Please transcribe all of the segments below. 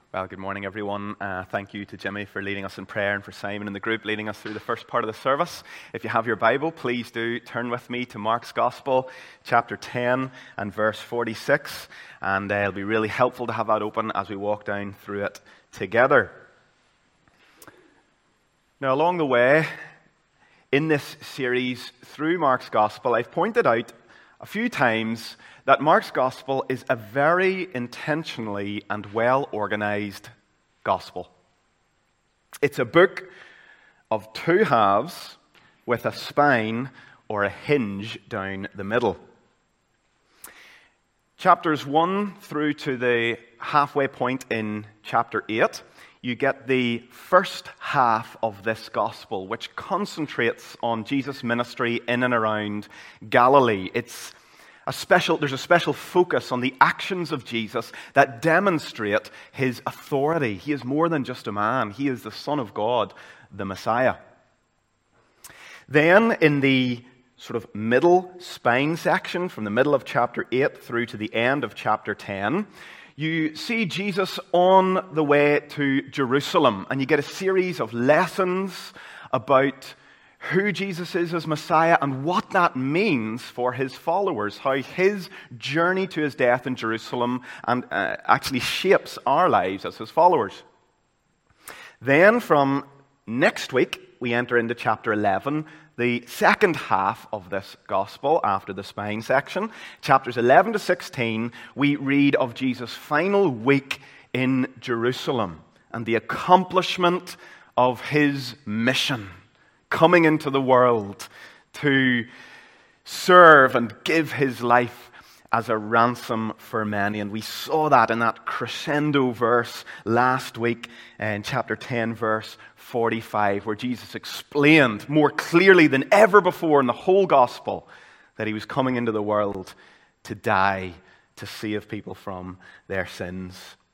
Well, good morning, everyone. Thank you to Jimmy for leading us in prayer and for Simon and the group leading us through the first part of the service. If you have your Bible, please do turn with me to Mark's Gospel, chapter 10 and verse 46. And it'll be really helpful to have that open as we walk down through it together. Now, along the way, in this series through Mark's Gospel, I've pointed out a few times that Mark's Gospel is a very intentionally and well-organized gospel. It's a book of two halves with a spine or a hinge down the middle. Chapters 1 through to the halfway point in chapter 8, you get the first half of this gospel, which concentrates on Jesus' ministry in and around Galilee. There's a special focus on the actions of Jesus that demonstrate his authority. He is more than just a man. He is the Son of God, the Messiah. Then, in the sort of middle spine section, from the middle of chapter 8 through to the end of chapter 10, you see Jesus on the way to Jerusalem, and you get a series of lessons about who Jesus is as Messiah and what that means for his followers, how his journey to his death in Jerusalem actually shapes our lives as his followers. Then from next week, we enter into chapter 11, the second half of this gospel after the spine section. Chapters 11 to 16, we read of Jesus' final week in Jerusalem and the accomplishment of his mission, coming into the world to serve and give his life as a ransom for many. And we saw that in that crescendo verse last week in chapter 10, verse 45, where Jesus explained more clearly than ever before in the whole gospel that he was coming into the world to die, to save people from their sins.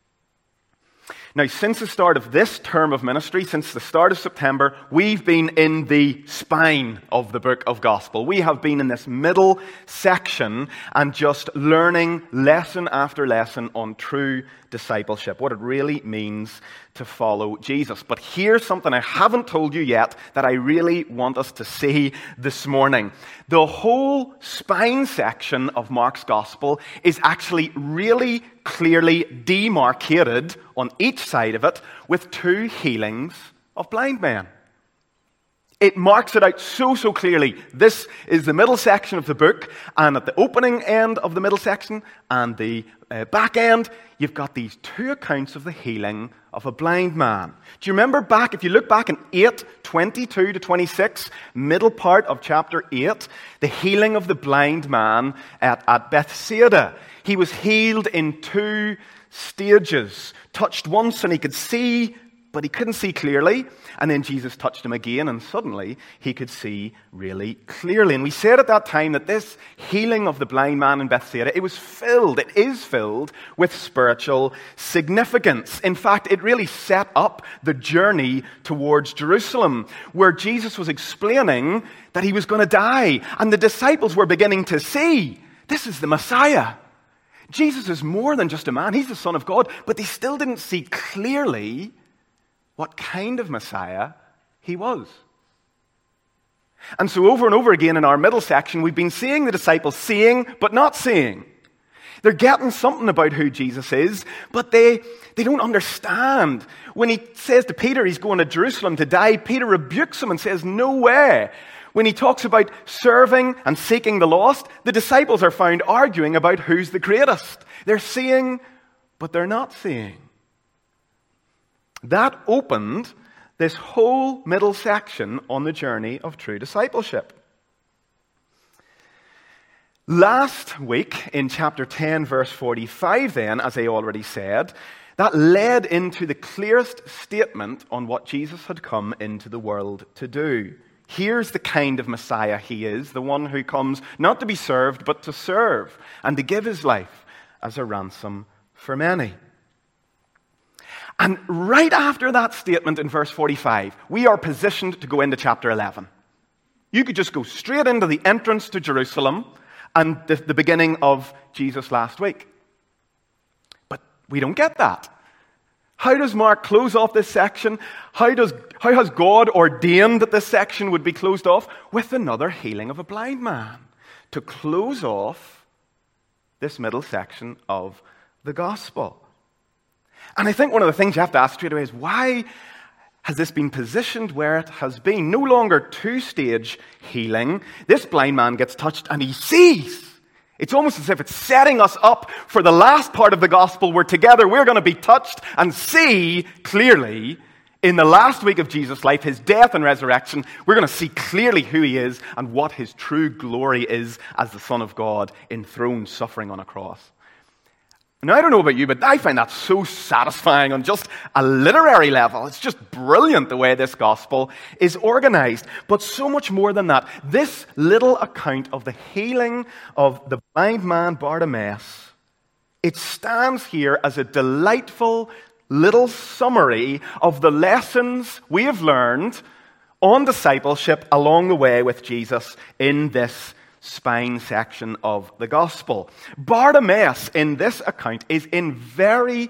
Now, since the start of this term of ministry, since the start of September, we've been in the spine of the book of Gospel. We have been in this middle section and just learning lesson after lesson on true discipleship, what it really means to follow Jesus. But here's something I haven't told you yet that I really want us to see this morning. The whole spine section of Mark's Gospel is actually really clearly demarcated on each side of it with two healings of blind men. It marks it out so clearly. This is the middle section of the book, and at the opening end of the middle section and the back end, you've got these two accounts of the healing of a blind man. Do you remember if you look back in 8:22 to 26, middle part of chapter 8, the healing of the blind man at Bethsaida. He was healed in two stages. Touched once and he could see, but he couldn't see clearly. And then Jesus touched him again, and suddenly he could see really clearly. And we said at that time that this healing of the blind man in Bethsaida, it is filled with spiritual significance. In fact, it really set up the journey towards Jerusalem, where Jesus was explaining that he was going to die. And the disciples were beginning to see, this is the Messiah. Jesus is more than just a man. He's the Son of God. But they still didn't see clearly what kind of Messiah he was. And so over and over again in our middle section, we've been seeing the disciples seeing but not seeing. They're getting something about who Jesus is, but they don't understand. When he says to Peter he's going to Jerusalem to die, Peter rebukes him and says, no way. When he talks about serving and seeking the lost, the disciples are found arguing about who's the greatest. They're seeing, but they're not seeing. That opened this whole middle section on the journey of true discipleship. Last week, in chapter 10, verse 45 then, as I already said, that led into the clearest statement on what Jesus had come into the world to do. Here's the kind of Messiah he is, the one who comes not to be served, but to serve, and to give his life as a ransom for many. And right after that statement in verse 45, we are positioned to go into chapter 11. You could just go straight into the entrance to Jerusalem and the beginning of Jesus' last week. But we don't get that. How does Mark close off this section? How has God ordained that this section would be closed off? With another healing of a blind man, to close off this middle section of the gospel. And I think one of the things you have to ask straight away is, why has this been positioned where it has been? No longer two-stage healing. This blind man gets touched and he sees. It's almost as if it's setting us up for the last part of the gospel where together we're going to be touched and see clearly in the last week of Jesus' life, his death and resurrection. We're going to see clearly who he is and what his true glory is as the Son of God, enthroned, suffering on a cross. Now, I don't know about you, but I find that so satisfying on just a literary level. It's just brilliant the way this gospel is organized. But so much more than that. This little account of the healing of the blind man Bartimaeus, it stands here as a delightful little summary of the lessons we have learned on discipleship along the way with Jesus in this spine section of the gospel. Bartimaeus in this account is very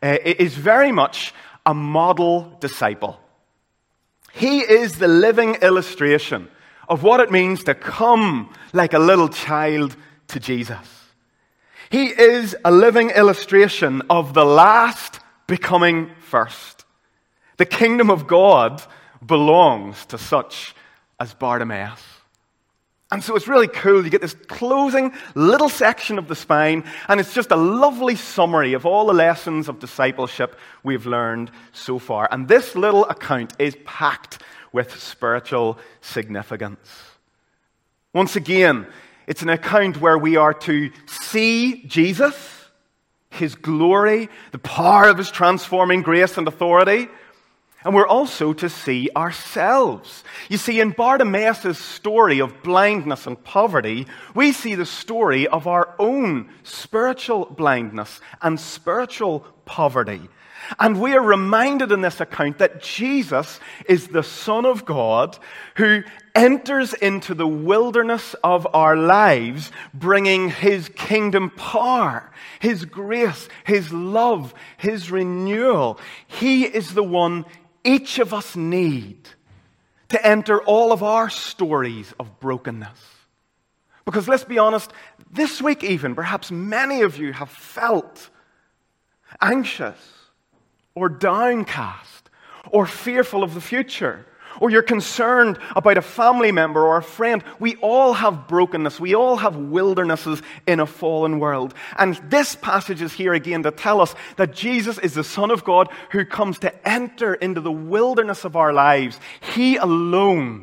much a model disciple. He is the living illustration of what it means to come like a little child to Jesus. He is a living illustration of the last becoming first. The kingdom of God belongs to such as Bartimaeus. And so it's really cool. You get this closing little section of the spine, and it's just a lovely summary of all the lessons of discipleship we've learned so far. And this little account is packed with spiritual significance. Once again, it's an account where we are to see Jesus, his glory, the power of his transforming grace and authority. And we're also to see ourselves. You see, in Bartimaeus' story of blindness and poverty, we see the story of our own spiritual blindness and spiritual poverty. And we are reminded in this account that Jesus is the Son of God who enters into the wilderness of our lives, bringing his kingdom power, his grace, his love, his renewal. He is the one each of us need to enter all of our stories of brokenness. Because let's be honest, this week even, perhaps many of you have felt anxious or downcast or fearful of the future, or you're concerned about a family member or a friend. We all have brokenness. We all have wildernesses in a fallen world. And this passage is here again to tell us that Jesus is the Son of God who comes to enter into the wilderness of our lives. He alone,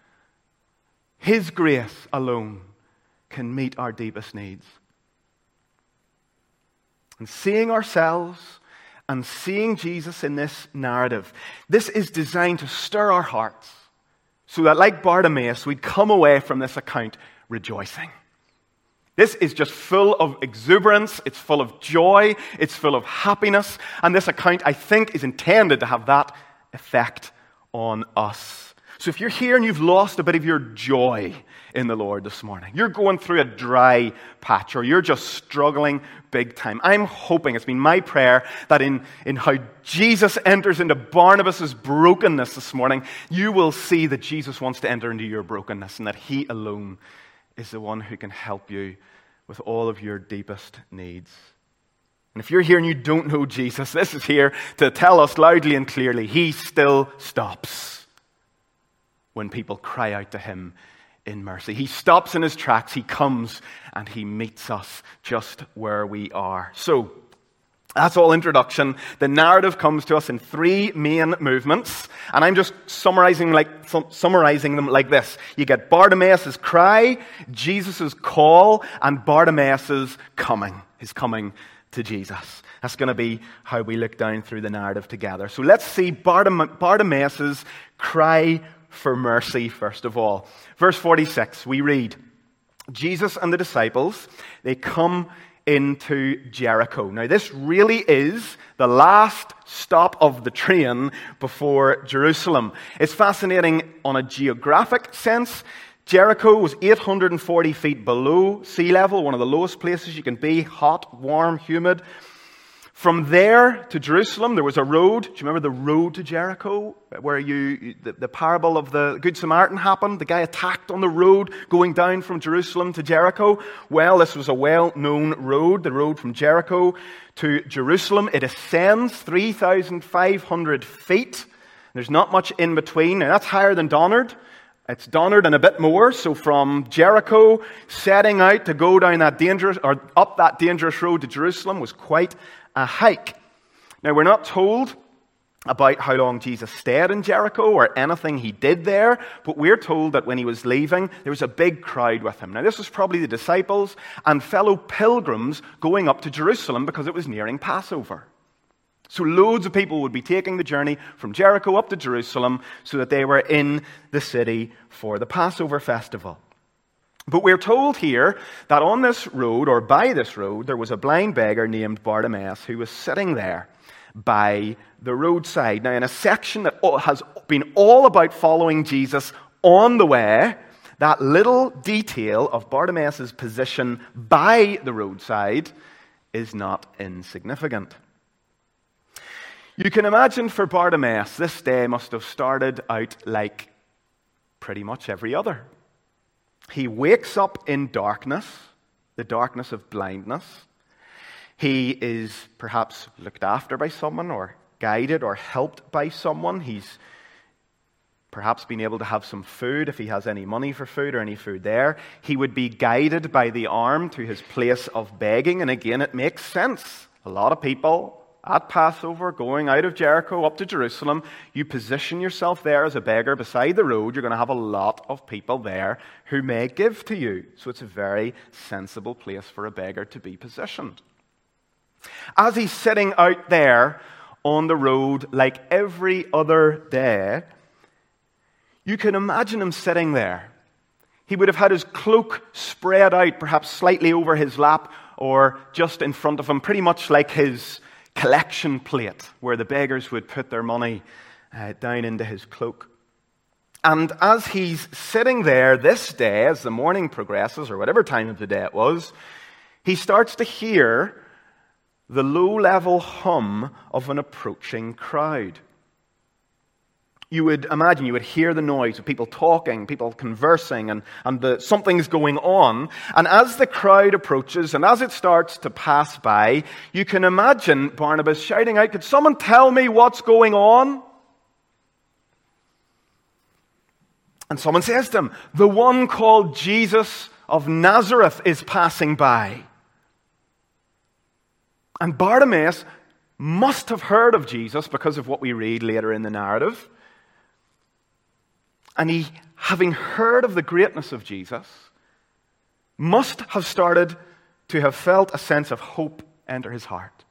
his grace alone, can meet our deepest needs. And seeing ourselves and seeing Jesus in this narrative, this is designed to stir our hearts so that, like Bartimaeus, we'd come away from this account rejoicing. This is just full of exuberance, it's full of joy, it's full of happiness, and this account, I think, is intended to have that effect on us. So if you're here and you've lost a bit of your joy in the Lord this morning, you're going through a dry patch, or you're just struggling big time, I'm hoping, it's been my prayer, that in how Jesus enters into Barnabas' brokenness this morning, you will see that Jesus wants to enter into your brokenness and that he alone is the one who can help you with all of your deepest needs. And if you're here and you don't know Jesus, this is here to tell us loudly and clearly, he still stops when people cry out to him in mercy. He stops in his tracks, he comes, and he meets us just where we are. So, that's all introduction. The narrative comes to us in three main movements, and I'm just summarizing them like this. You get Bartimaeus' cry, Jesus' call, and Bartimaeus' coming, his coming to Jesus. That's going to be how we look down through the narrative together. So let's see Bartimaeus' cry for mercy first of all. Verse 46, we read, Jesus and the disciples, they come into Jericho. Now this really is the last stop of the train before Jerusalem. It's fascinating on a geographic sense. Jericho was 840 feet below sea level, one of the lowest places you can be, hot, warm, humid. From there to Jerusalem, there was a road. Do you remember the road to Jericho, where the parable of the Good Samaritan happened? The guy attacked on the road going down from Jerusalem to Jericho. Well, this was a well-known road, the road from Jericho to Jerusalem. It ascends 3,500 feet. There's not much in between. Now, that's higher than Donard. It's Donard and a bit more. So from Jericho, setting out to go down that dangerous, or up that dangerous road to Jerusalem was quite a hike. Now, we're not told about how long Jesus stayed in Jericho or anything he did there, but we're told that when he was leaving, there was a big crowd with him. Now, this was probably the disciples and fellow pilgrims going up to Jerusalem because it was nearing Passover. So loads of people would be taking the journey from Jericho up to Jerusalem so that they were in the city for the Passover festival. But we're told here that on this road, or by this road, there was a blind beggar named Bartimaeus who was sitting there by the roadside. Now, in a section that has been all about following Jesus on the way, that little detail of Bartimaeus' position by the roadside is not insignificant. You can imagine for Bartimaeus, this day must have started out like pretty much every other. He wakes up in darkness, the darkness of blindness. He is perhaps looked after by someone or guided or helped by someone. He's perhaps been able to have some food if he has any money for food or any food there. He would be guided by the arm to his place of begging. And again, it makes sense. A lot of people at Passover, going out of Jericho up to Jerusalem, you position yourself there as a beggar beside the road, you're going to have a lot of people there who may give to you. So it's a very sensible place for a beggar to be positioned. As he's sitting out there on the road like every other day, you can imagine him sitting there. He would have had his cloak spread out, perhaps slightly over his lap or just in front of him, pretty much like his collection plate where the beggars would put their money down into his cloak. And as he's sitting there this day, as the morning progresses, or whatever time of the day it was, he starts to hear the low-level hum of an approaching crowd. You would imagine, you would hear the noise of people talking, people conversing, and something's going on. And as the crowd approaches, and as it starts to pass by, you can imagine Barnabas shouting out, "Could someone tell me what's going on?" And someone says to him, "The one called Jesus of Nazareth is passing by." And Bartimaeus must have heard of Jesus because of what we read later in the narrative. And he, having heard of the greatness of Jesus, must have started to have felt a sense of hope enter his heart.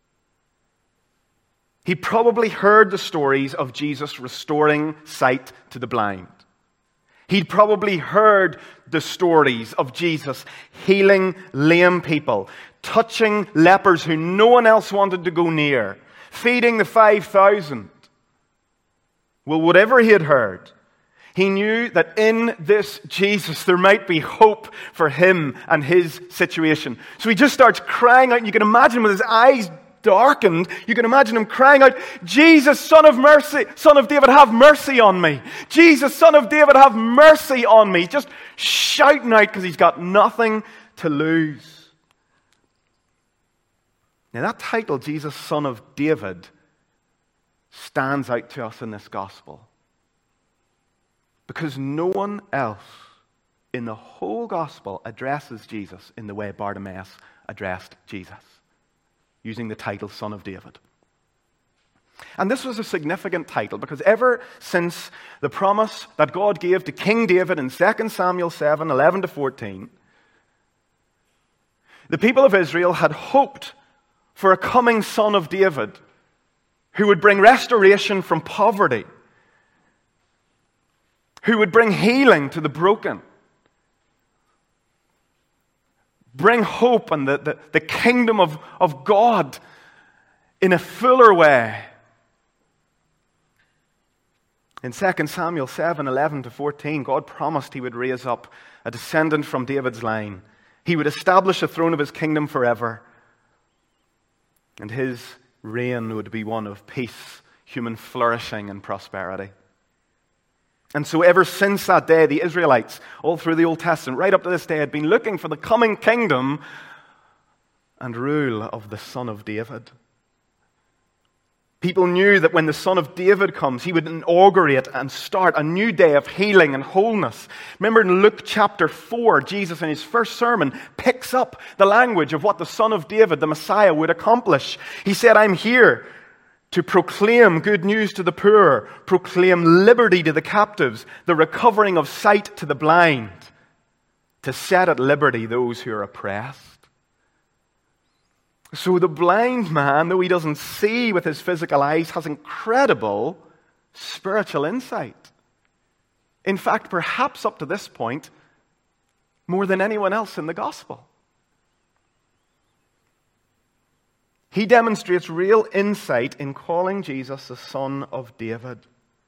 He probably heard the stories of Jesus restoring sight to the blind. He'd probably heard the stories of Jesus healing lame people, touching lepers who no one else wanted to go near, feeding the 5,000. Well, whatever he had heard, he knew that in this Jesus there might be hope for him and his situation. So he just starts crying out, and you can imagine with his eyes darkened, you can imagine him crying out, "Jesus, Son of mercy, Son of David, have mercy on me. Jesus, Son of David, have mercy on me." Just shouting out because he's got nothing to lose. Now that title, Jesus, Son of David, stands out to us in this gospel. Because no one else in the whole gospel addresses Jesus in the way Bartimaeus addressed Jesus, using the title Son of David. And this was a significant title because ever since the promise that God gave to King David in 2 Samuel 7, 11 to 14, the people of Israel had hoped for a coming Son of David who would bring restoration from poverty, who would bring healing to the broken, bring hope and the kingdom of God in a fuller way. In 2 Samuel 7, 11 to 14, God promised he would raise up a descendant from David's line. He would establish the throne of his kingdom forever. And his reign would be one of peace, human flourishing, and prosperity. And so ever since that day, the Israelites, all through the Old Testament, right up to this day, had been looking for the coming kingdom and rule of the Son of David. People knew that when the Son of David comes, he would inaugurate and start a new day of healing and wholeness. Remember in Luke chapter 4, Jesus in his first sermon picks up the language of what the Son of David, the Messiah, would accomplish. He said, I'm here to proclaim good news to the poor, proclaim liberty to the captives, the recovering of sight to the blind, to set at liberty those who are oppressed. So the blind man, though he doesn't see with his physical eyes, has incredible spiritual insight. In fact, perhaps up to this point, more than anyone else in the gospel. He demonstrates real insight in calling Jesus the Son of David.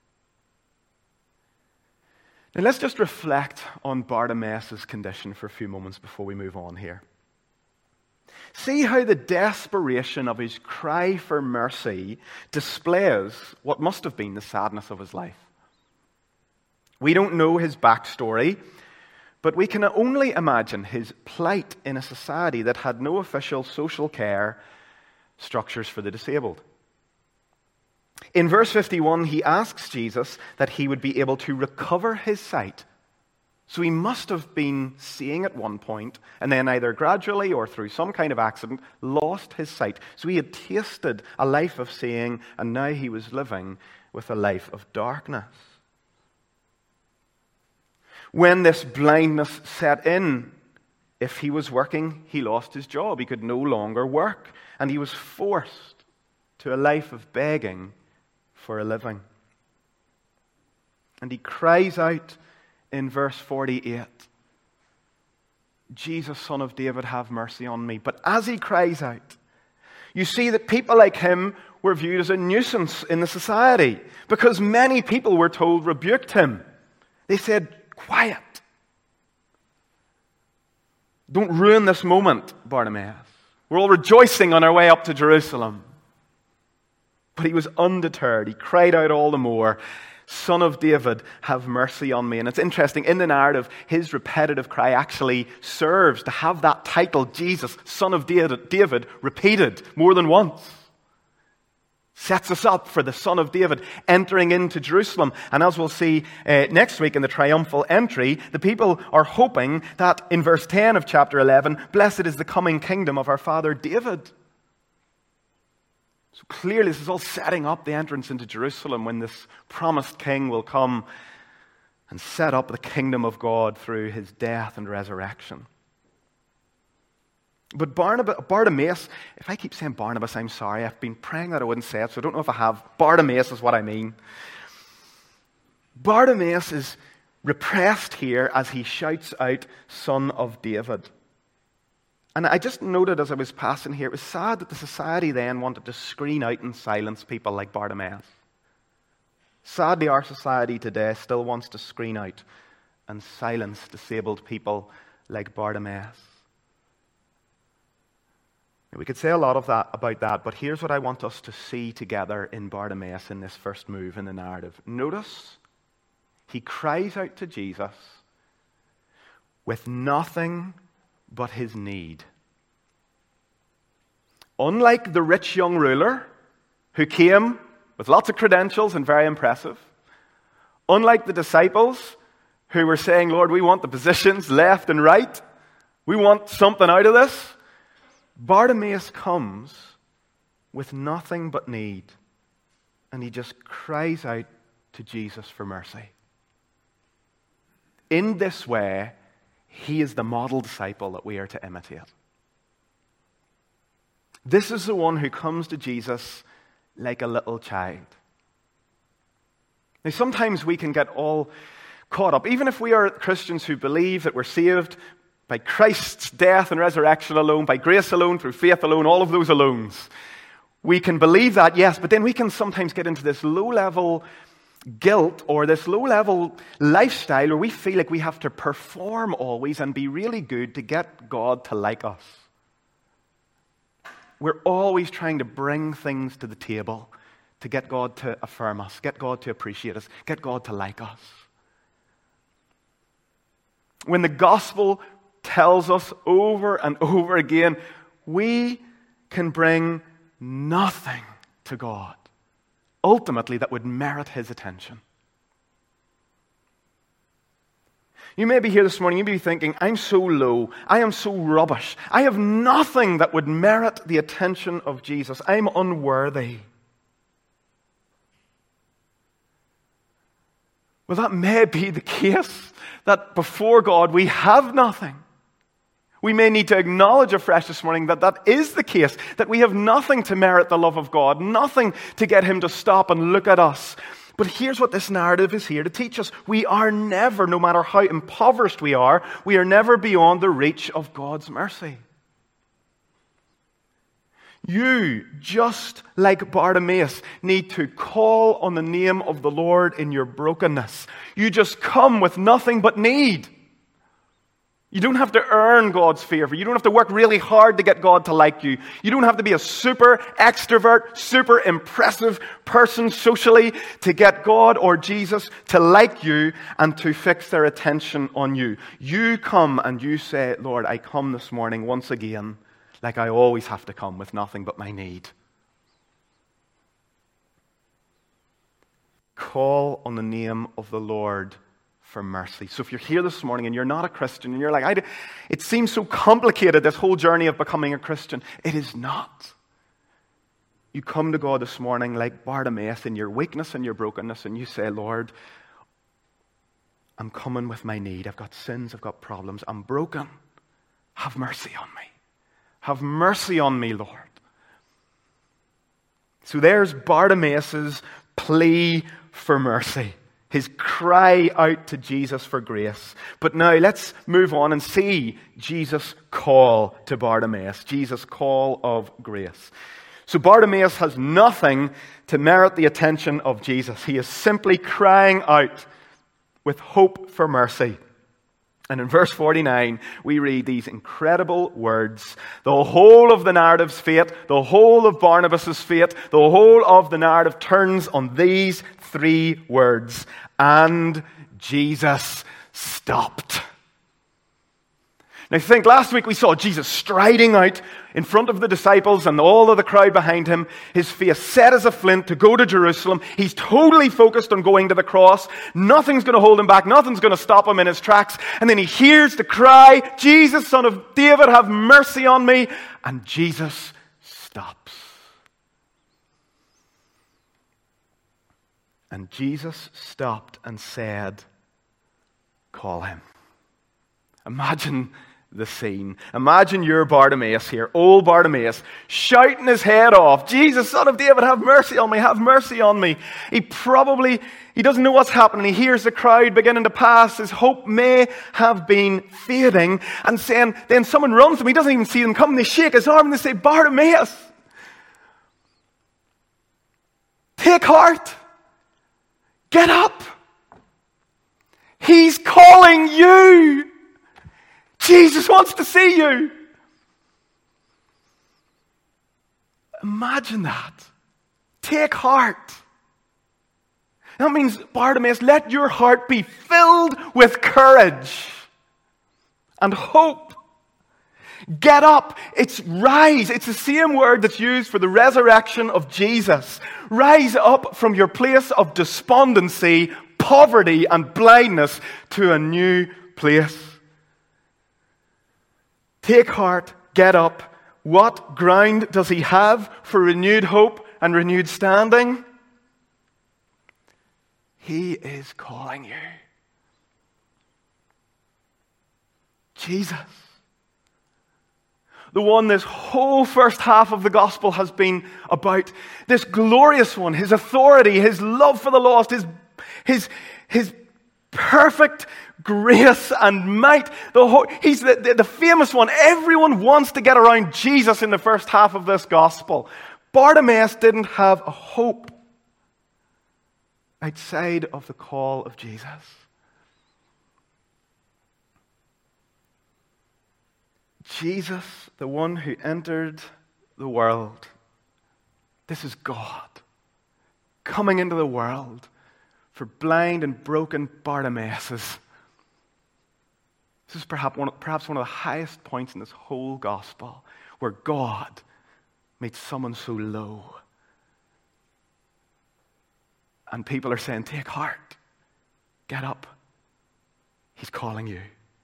Now let's just reflect on Bartimaeus' condition for a few moments before we move on here. See how the desperation of his cry for mercy displays what must have been the sadness of his life. We don't know his backstory, but we can only imagine his plight in a society that had no official social care structures for the disabled. In verse 51, he asks Jesus that he would be able to recover his sight. So he must have been seeing at one point, and then either gradually or through some kind of accident, lost his sight. So he had tasted a life of seeing, and now he was living with a life of darkness. When this blindness set in, if he was working, he lost his job. He could no longer work, and he was forced to a life of begging for a living. And he cries out in verse 48, Jesus, Son of David, have mercy on me. But as he cries out, you see that people like him were viewed as a nuisance in the society because many people, were told, rebuked him. They said, quiet. Don't ruin this moment, Bartimaeus. We're all rejoicing on our way up to Jerusalem. But he was undeterred. He cried out all the more, Son of David, have mercy on me. And it's interesting, in the narrative, his repetitive cry actually serves to have that title, Jesus, Son of David, repeated more than once. Sets us up for the Son of David entering into Jerusalem. And as we'll see next week in the triumphal entry, the people are hoping that in verse 10 of chapter 11, blessed is the coming kingdom of our father David. So clearly this is all setting up the entrance into Jerusalem when this promised king will come and set up the kingdom of God through his death and resurrection. But Bartimaeus, if I keep saying Barnabas, I'm sorry. I've been praying that I wouldn't say it, so I don't know if I have. Bartimaeus is what I mean. Bartimaeus is repressed here as he shouts out, Son of David. And I just noted as I was passing here, it was sad that the society then wanted to screen out and silence people like Bartimaeus. Sadly, our society today still wants to screen out and silence disabled people like Bartimaeus. We could say a lot about that, but here's what I want us to see together in Bartimaeus in this first move in the narrative. Notice, he cries out to Jesus with nothing but his need. Unlike the rich young ruler who came with lots of credentials and very impressive, unlike the disciples who were saying, Lord, we want the positions left and right, we want something out of this, Bartimaeus comes with nothing but need, and he just cries out to Jesus for mercy. In this way, he is the model disciple that we are to imitate. This is the one who comes to Jesus like a little child. Now, sometimes we can get all caught up, even if we are Christians who believe that we're saved by Christ's death and resurrection alone, by grace alone, through faith alone, all of those alones. We can believe that, yes, but then we can sometimes get into this low-level guilt or this low-level lifestyle where we feel like we have to perform always and be really good to get God to like us. We're always trying to bring things to the table to get God to affirm us, get God to appreciate us, get God to like us. When the gospel tells us over and over again, we can bring nothing to God, ultimately, that would merit His attention. You may be here this morning, you may be thinking, I'm so low, I am so rubbish, I have nothing that would merit the attention of Jesus. I'm unworthy. Well, that may be the case, that before God we have nothing. We may need to acknowledge afresh this morning that that is the case, that we have nothing to merit the love of God, nothing to get Him to stop and look at us. But here's what this narrative is here to teach us. We are never, no matter how impoverished we are never beyond the reach of God's mercy. You, just like Bartimaeus, need to call on the name of the Lord in your brokenness. You just come with nothing but need. You don't have to earn God's favor. You don't have to work really hard to get God to like you. You don't have to be a super extrovert, super impressive person socially to get God or Jesus to like you and to fix their attention on you. You come and you say, Lord, I come this morning once again like I always have to come with nothing but my need. Call on the name of the Lord for mercy. So if you're here this morning and you're not a Christian and you're like, it seems so complicated, this whole journey of becoming a Christian. It is not. You come to God this morning like Bartimaeus in your weakness and your brokenness and you say, Lord, I'm coming with my need. I've got sins, I've got problems, I'm broken. Have mercy on me. Have mercy on me, Lord. So there's Bartimaeus' plea for mercy. His cry out to Jesus for grace. But now let's move on and see Jesus' call to Bartimaeus. Jesus' call of grace. So Bartimaeus has nothing to merit the attention of Jesus. He is simply crying out with hope for mercy. And in verse 49, we read these incredible words. The whole of the narrative's fate, the whole of Barnabas' fate, the whole of the narrative turns on these three words. And Jesus stopped. Now think, last week we saw Jesus striding out in front of the disciples and all of the crowd behind him, his face set as a flint to go to Jerusalem. He's totally focused on going to the cross. Nothing's going to hold him back. Nothing's going to stop him in his tracks. And then he hears the cry, Jesus, Son of David, have mercy on me. And Jesus stops. And Jesus stopped and said, call him. Imagine the scene. Imagine you're Bartimaeus here, old Bartimaeus, shouting his head off, Jesus, Son of David, have mercy on me, have mercy on me. He doesn't know what's happening. He hears the crowd beginning to pass. His hope may have been fading. And then someone runs to him. He doesn't even see them coming. They shake his arm and they say, Bartimaeus, take heart. Get up. He's calling you. Jesus wants to see you. Imagine that. Take heart. That means, Bartimaeus, let your heart be filled with courage and hope. Get up. It's rise. It's the same word that's used for the resurrection of Jesus. Rise up from your place of despondency, poverty, and blindness to a new place. Take heart, get up. What ground does he have for renewed hope and renewed standing? He is calling you. Jesus. The one this whole first half of the gospel has been about. This glorious one, his authority, his love for the lost, his perfect grace and might. He's the famous one. Everyone wants to get around Jesus in the first half of this gospel. Bartimaeus didn't have a hope outside of the call of Jesus. Jesus, the one who entered the world. This is God coming into the world for blind and broken Bartimaeus. This is perhaps one of the highest points in this whole gospel, where God meets someone so low. And people are saying, take heart, get up. He's calling you.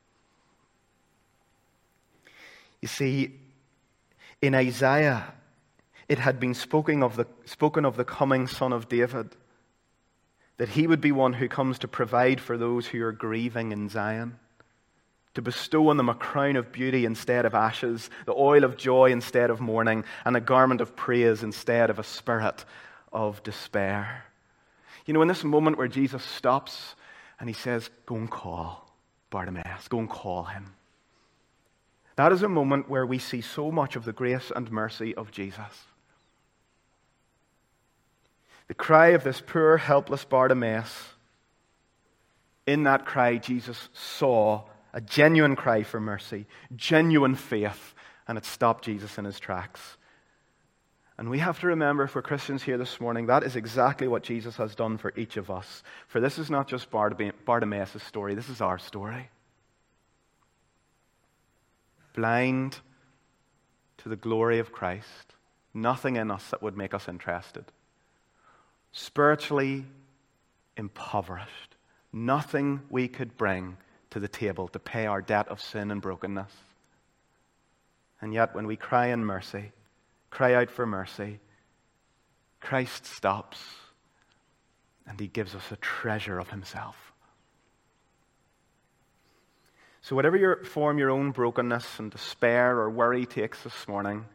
You see, in Isaiah, it had been spoken of the coming Son of David, that he would be one who comes to provide for those who are grieving in Zion, to bestow on them a crown of beauty instead of ashes, the oil of joy instead of mourning, and a garment of praise instead of a spirit of despair. You know, in this moment where Jesus stops and he says, go and call Bartimaeus, go and call him. That is a moment where we see so much of the grace and mercy of Jesus. The cry of this poor, helpless Bartimaeus, in that cry, Jesus saw a genuine cry for mercy, genuine faith, and it stopped Jesus in his tracks. And we have to remember, if we're Christians here this morning, that is exactly what Jesus has done for each of us. For this is not just Bartimaeus' story, this is our story. Blind to the glory of Christ, nothing in us that would make us interested. Spiritually impoverished, nothing we could bring to the table to pay our debt of sin and brokenness. And yet when we cry in mercy, cry out for mercy, Christ stops and he gives us a treasure of himself. So whatever form your own brokenness and despair or worry takes this morning,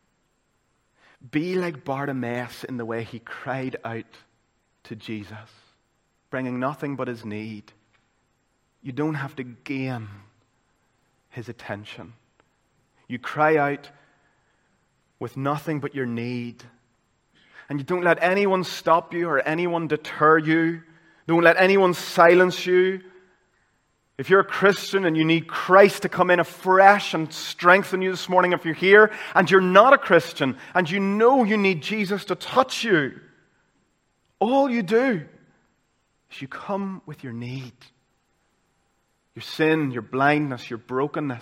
be like Bartimaeus in the way he cried out to Jesus, bringing nothing but his need. You don't have to gain his attention. You cry out with nothing but your need. And you don't let anyone stop you or anyone deter you. Don't let anyone silence you. If you're a Christian and you need Christ to come in afresh and strengthen you this morning, if you're here and you're not a Christian and you know you need Jesus to touch you, all you do is you come with your need, your sin, your blindness, your brokenness.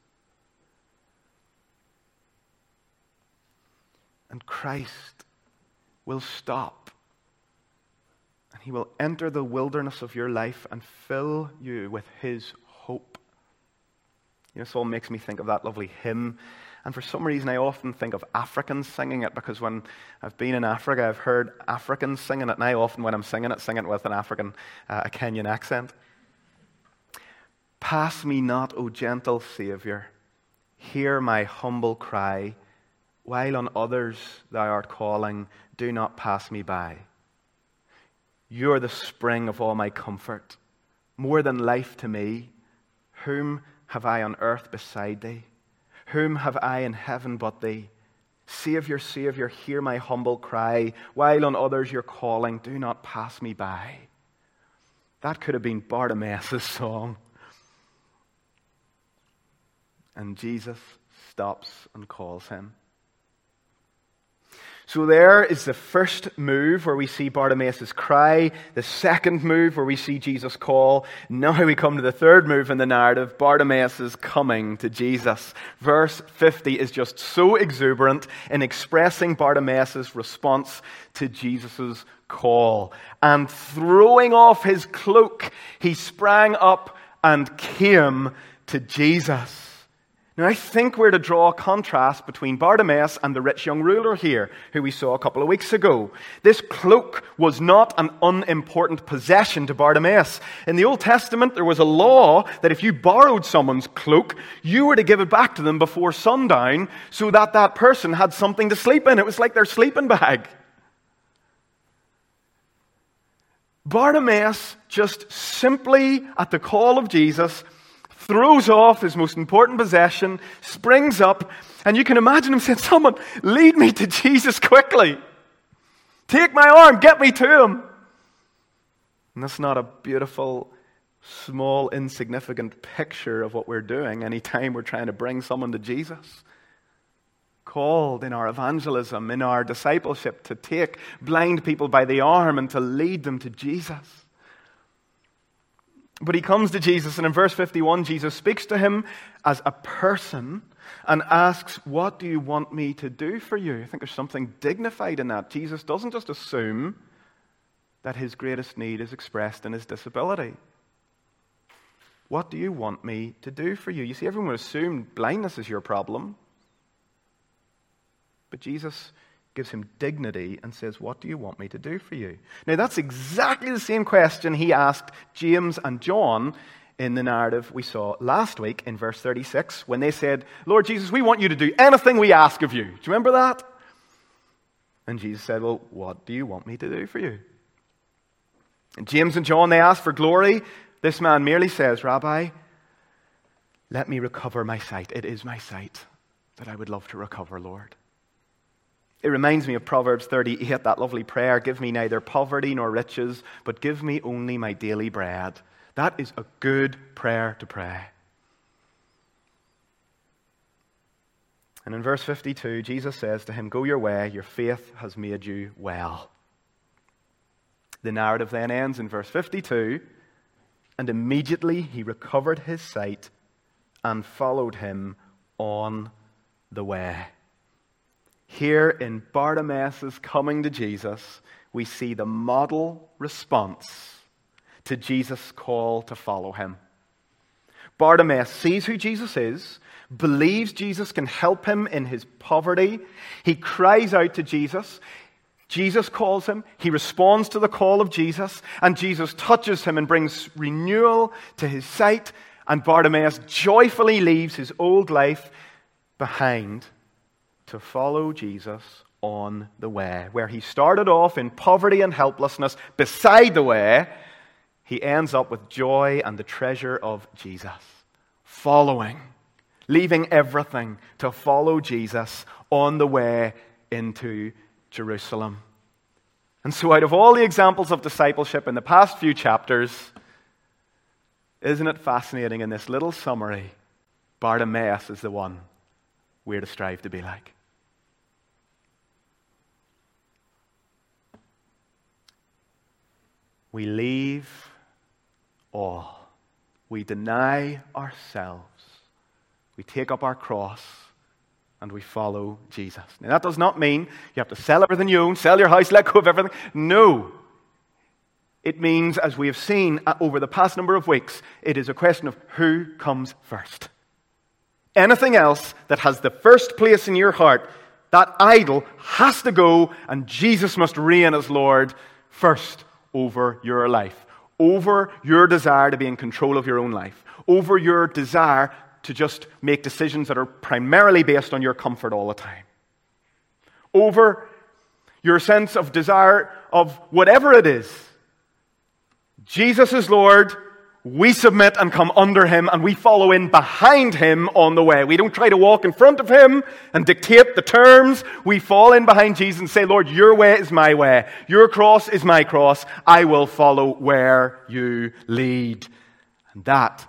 And Christ will stop. And he will enter the wilderness of your life and fill you with his hope. You know, this all makes me think of that lovely hymn. And for some reason, I often think of Africans singing it, because when I've been in Africa, I've heard Africans singing it. And I often, when I'm singing it with an African, a Kenyan accent. Pass me not, O gentle Saviour. Hear my humble cry. While on others thou art calling, do not pass me by. You are the spring of all my comfort, more than life to me. Whom have I on earth beside thee? Whom have I in heaven but thee? Saviour, Saviour, hear my humble cry. While on others you're calling, do not pass me by. That could have been Bartimaeus' song. And Jesus stops and calls him. So there is the first move where we see Bartimaeus' cry, the second move where we see Jesus call. Now we come to the third move in the narrative, Bartimaeus' coming to Jesus. Verse 50 is just so exuberant in expressing Bartimaeus' response to Jesus' call. And throwing off his cloak, he sprang up and came to Jesus. Now, I think we're to draw a contrast between Bartimaeus and the rich young ruler here, who we saw a couple of weeks ago. This cloak was not an unimportant possession to Bartimaeus. In the Old Testament, there was a law that if you borrowed someone's cloak, you were to give it back to them before sundown so that that person had something to sleep in. It was like their sleeping bag. Bartimaeus just simply, at the call of Jesus, throws off his most important possession, springs up, and you can imagine him saying, someone, lead me to Jesus quickly. Take my arm, get me to him. And that's not a beautiful, small, insignificant picture of what we're doing anytime we're trying to bring someone to Jesus. called in our evangelism, in our discipleship, to take blind people by the arm and to lead them to Jesus. But he comes to Jesus, and in verse 51, Jesus speaks to him as a person and asks, what do you want me to do for you? I think there's something dignified in that. Jesus doesn't just assume that his greatest need is expressed in his disability. What do you want me to do for you? You see, everyone would assume blindness is your problem. But Jesus gives him dignity and says, what do you want me to do for you? Now, that's exactly the same question he asked James and John in the narrative we saw last week in verse 36, when they said, Lord Jesus, we want you to do anything we ask of you. Do you remember that? And Jesus said, well, what do you want me to do for you? And James and John, they ask for glory. This man merely says, Rabbi, let me recover my sight. It is my sight that I would love to recover, Lord. It reminds me of Proverbs 38, that lovely prayer, give me neither poverty nor riches, but give me only my daily bread. That is a good prayer to pray. And in verse 52, Jesus says to him, go your way, your faith has made you well. The narrative then ends in verse 52, and immediately he recovered his sight and followed him on the way. Here in Bartimaeus' coming to Jesus, we see the model response to Jesus' call to follow him. Bartimaeus sees who Jesus is, believes Jesus can help him in his poverty. He cries out to Jesus. Jesus calls him. He responds to the call of Jesus, and Jesus touches him and brings renewal to his sight. And Bartimaeus joyfully leaves his old life behind to follow Jesus on the way. Where he started off in poverty and helplessness beside the way, he ends up with joy and the treasure of Jesus. Following, leaving everything to follow Jesus on the way into Jerusalem. And so out of all the examples of discipleship in the past few chapters, isn't it fascinating in this little summary, Bartimaeus is the one we're to strive to be like. We leave all. We deny ourselves. We take up our cross and we follow Jesus. Now that does not mean you have to sell everything you own, sell your house, let go of everything. No. It means, as we have seen over the past number of weeks, it is a question of who comes first. Anything else that has the first place in your heart, that idol has to go, and Jesus must reign as Lord first over your life, over your desire to be in control of your own life, over your desire to just make decisions that are primarily based on your comfort all the time, over your sense of desire of whatever it is. Jesus is Lord. We submit and come under him, and we follow in behind him on the way. We don't try to walk in front of him and dictate the terms. We fall in behind Jesus and say, Lord, your way is my way. Your cross is my cross. I will follow where you lead. And that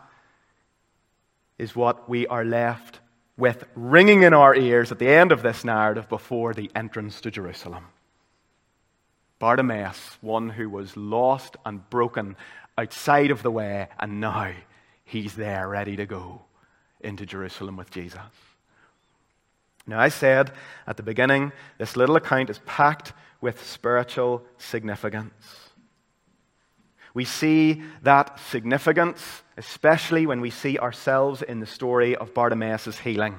is what we are left with ringing in our ears at the end of this narrative before the entrance to Jerusalem. Bartimaeus, one who was lost and broken outside of the way, and now he's there ready to go into Jerusalem with Jesus. Now, I said at the beginning, this little account is packed with spiritual significance. We see that significance, especially when we see ourselves in the story of Bartimaeus' healing.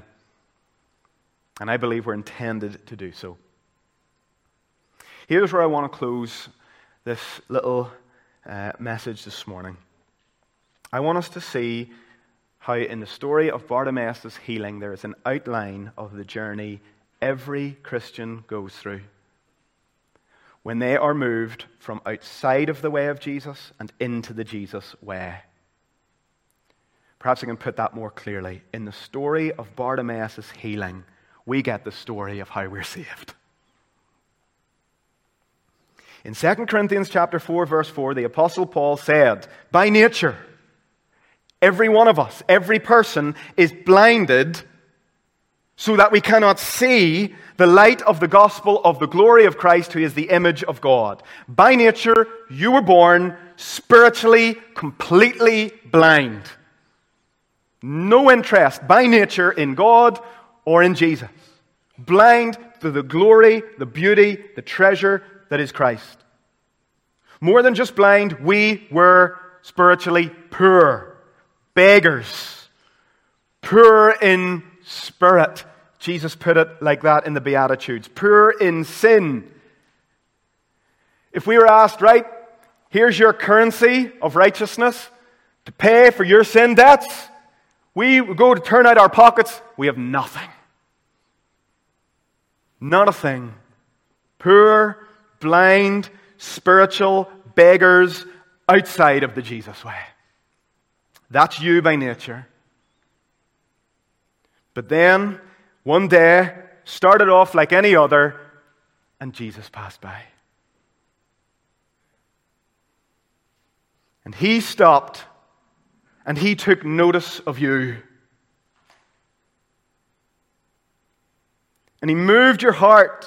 And I believe we're intended to do so. Here's where I want to close this little message this morning. I want us to see how in the story of Bartimaeus' healing there is an outline of the journey every Christian goes through when they are moved from outside of the way of Jesus and into the Jesus way. Perhaps I can put that more clearly. In the story of Bartimaeus' healing, we get the story of how we're saved. In 2 Corinthians chapter 4, verse 4, the Apostle Paul said, by nature, every one of us, every person is blinded so that we cannot see the light of the gospel of the glory of Christ, who is the image of God. By nature, you were born spiritually, completely blind. No interest by nature in God or in Jesus. Blind to the glory, the beauty, the treasure that is Christ. More than just blind, we were spiritually poor, beggars, poor in spirit. Jesus put it like that in the Beatitudes. Poor in sin. If we were asked, right, here's your currency of righteousness to pay for your sin debts, we go to turn out our pockets, we have nothing. Not a thing. Poor, blind, spiritual beggars outside of the Jesus way. That's you by nature. But then, one day, started off like any other, and Jesus passed by. And he stopped, and he took notice of you. And he moved your heart,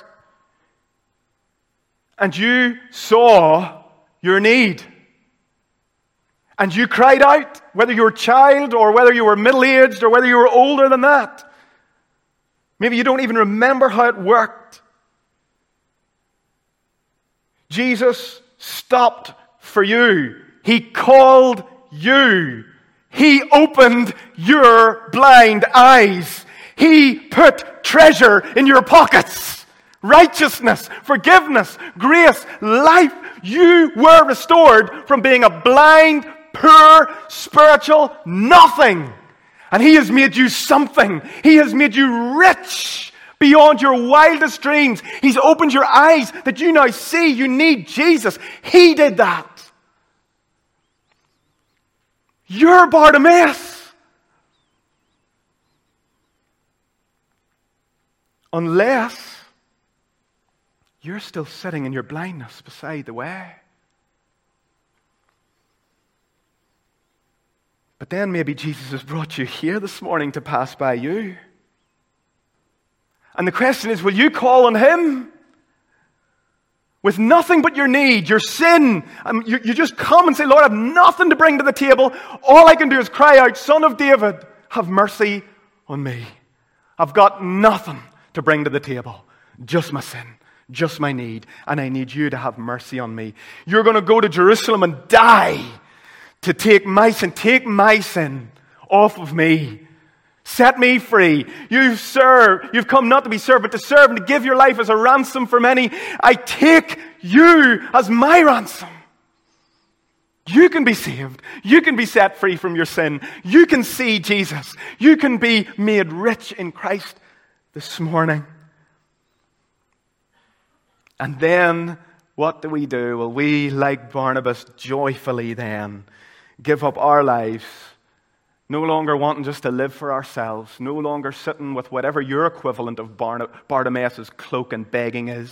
and you saw your need. And you cried out, whether you were a child or whether you were middle-aged or whether you were older than that. Maybe you don't even remember how it worked. Jesus stopped for you. He called you. He opened your blind eyes. He put treasure in your pockets. Righteousness, forgiveness, grace, life. You were restored from being a blind, poor, spiritual nothing. And he has made you something. He has made you rich beyond your wildest dreams. He's opened your eyes that you now see you need Jesus. He did that. You're Bartimaeus. Unless you're still sitting in your blindness beside the way. But then maybe Jesus has brought you here this morning to pass by you. And the question is, will you call on him? With nothing but your need, your sin. You just come and say, Lord, I have nothing to bring to the table. All I can do is cry out, Son of David, have mercy on me. I've got nothing to bring to the table. Just my sin. Just my need. And I need you to have mercy on me. You're going to go to Jerusalem and die to take my sin off of me. Set me free. You've come not to be served, but to serve and to give your life as a ransom for many. I take you as my ransom. You can be saved. You can be set free from your sin. You can see Jesus. You can be made rich in Christ this morning. And then, what do? Well, we, like Barnabas, joyfully then give up our lives, no longer wanting just to live for ourselves, no longer sitting with whatever your equivalent of Bartimaeus' cloak and begging is.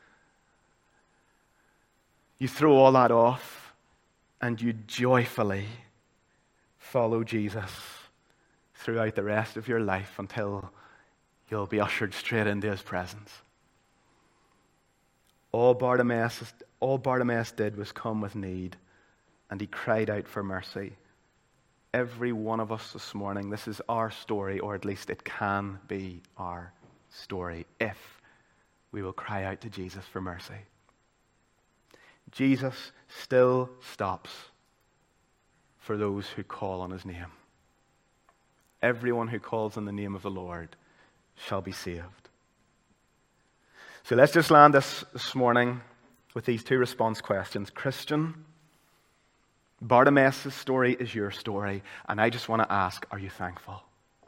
You throw all that off and you joyfully follow Jesus throughout the rest of your life until you'll be ushered straight into his presence. All Bartimaeus did was come with need, and he cried out for mercy. Every one of us this morning, this is our story, or at least it can be our story, if we will cry out to Jesus for mercy. Jesus still stops for those who call on his name. Everyone who calls on the name of the Lord shall be saved. So let's just land this morning with these two response questions. Christian, Bartimaeus' story is your story, and I just want to ask, are you thankful?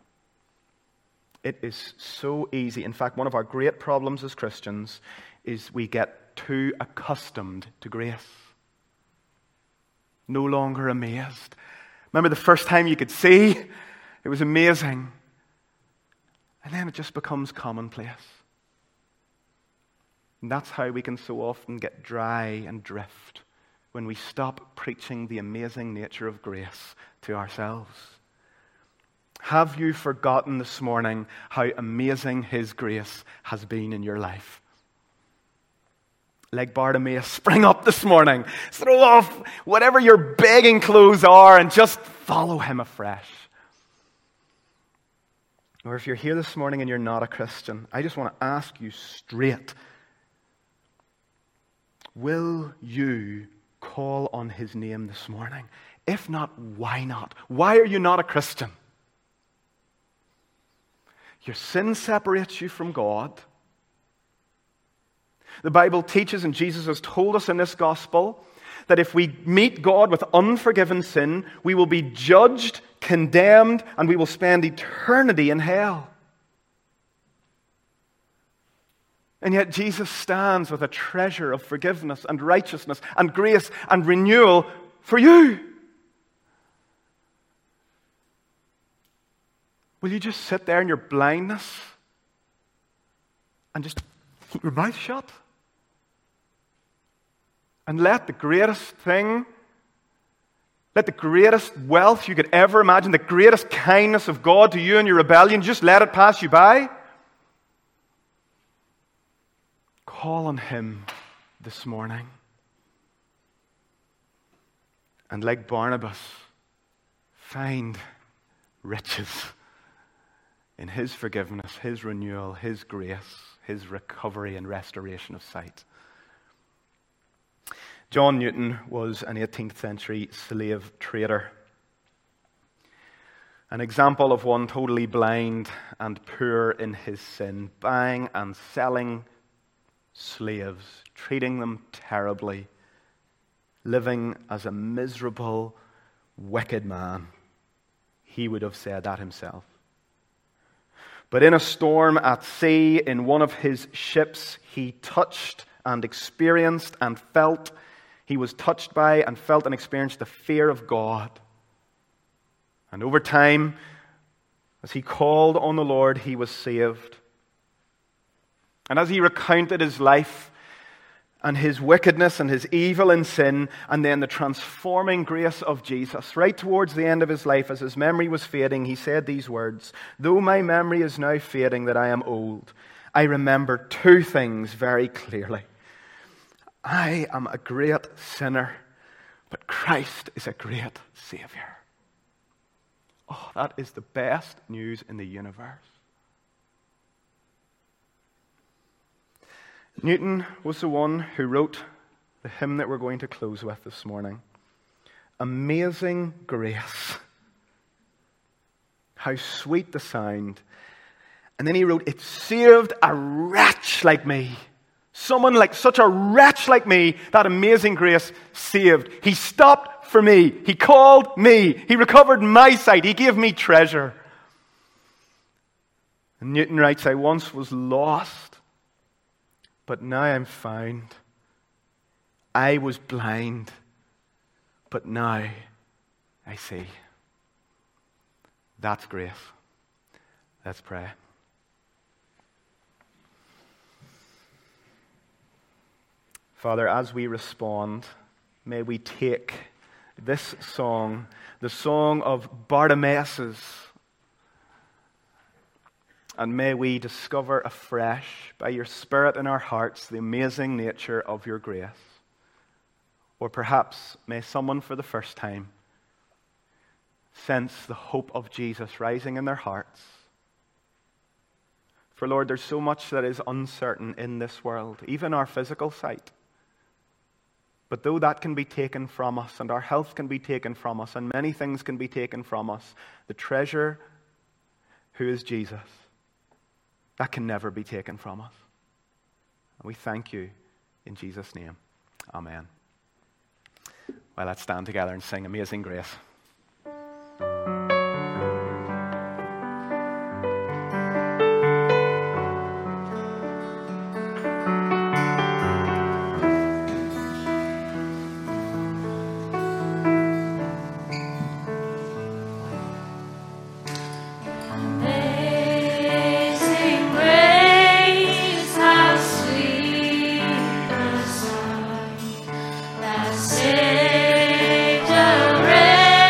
It is so easy. In fact, one of our great problems as Christians is we get too accustomed to grace. No longer amazed. Remember the first time you could see? It was amazing. And then it just becomes commonplace. And that's how we can so often get dry and drift when we stop preaching the amazing nature of grace to ourselves. Have you forgotten this morning how amazing His grace has been in your life? Like Bartimaeus, spring up this morning. Throw off whatever your begging clothes are and just follow Him afresh. Or if you're here this morning and you're not a Christian, I just want to ask you straight, will you call on His name this morning? If not, why not? Why are you not a Christian? Your sin separates you from God. The Bible teaches, and Jesus has told us in this gospel, that if we meet God with unforgiven sin, we will be judged, condemned, and we will spend eternity in hell. And yet Jesus stands with a treasure of forgiveness and righteousness and grace and renewal for you. Will you just sit there in your blindness and just keep your mouth shut? And let the greatest thing, let the greatest wealth you could ever imagine, the greatest kindness of God to you in your rebellion, just let it pass you by? Call on Him this morning. And like Barnabas, find riches in His forgiveness, His renewal, His grace, His recovery and restoration of sight. John Newton was an 18th century slave trader. An example of one totally blind and poor in his sin, buying and selling slaves, treating them terribly, living as a miserable, wicked man. He would have said that himself. But in a storm at sea, in one of his ships, he touched and experienced and felt. He was touched by and felt and experienced the fear of God. And over time, as he called on the Lord, he was saved. And as he recounted his life and his wickedness and his evil and sin, and then the transforming grace of Jesus, right towards the end of his life, as his memory was fading, he said these words, "Though my memory is now fading that I am old, I remember two things very clearly. I am a great sinner, but Christ is a great Savior." Oh, that is the best news in the universe. Newton was the one who wrote the hymn that we're going to close with this morning. Amazing grace. How sweet the sound. And then he wrote, "It saved a wretch like me." Someone like such a wretch like me, that amazing grace saved. He stopped for me. He called me. He recovered my sight. He gave me treasure. And Newton writes, "I once was lost, but now I'm found. I was blind, but now I see." That's grace. Let's pray. Father, as we respond, may we take this song, the song of Bartimaeus, and may we discover afresh by your Spirit in our hearts the amazing nature of your grace. Or perhaps may someone for the first time sense the hope of Jesus rising in their hearts. For Lord, there's so much that is uncertain in this world, even our physical sight. But though that can be taken from us, and our health can be taken from us, and many things can be taken from us, the treasure who is Jesus, that can never be taken from us. And we thank you in Jesus' name. Amen. Well, let's stand together and sing Amazing Grace. Saved a wretch.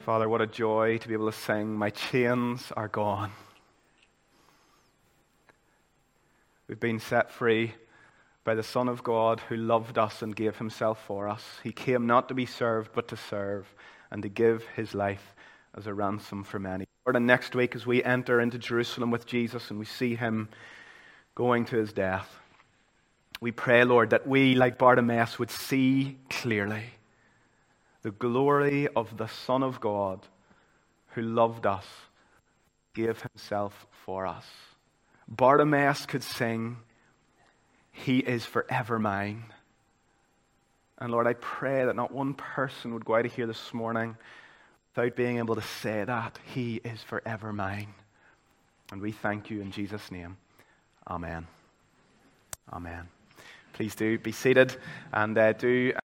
Father, what a joy to be able to sing, "My chains are gone." We've been set free by the Son of God who loved us and gave himself for us. He came not to be served, but to serve, and to give his life as a ransom for many. Lord, and next week as we enter into Jerusalem with Jesus and we see him going to his death, we pray, Lord, that we, like Bartimaeus, would see clearly the glory of the Son of God who loved us, gave himself for us. Bartimaeus could sing, "He is forever mine." And Lord, I pray that not one person would go out of here this morning without being able to say that, "He is forever mine." And we thank you in Jesus' name. Amen. Amen. Please do be seated and do